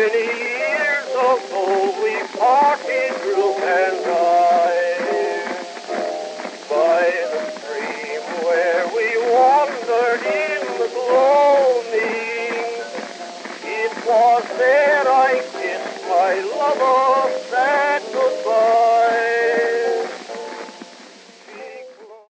many years ago we parted, Brooke and I, by the stream where we wandered in the gloaming. It was there I kissed my lover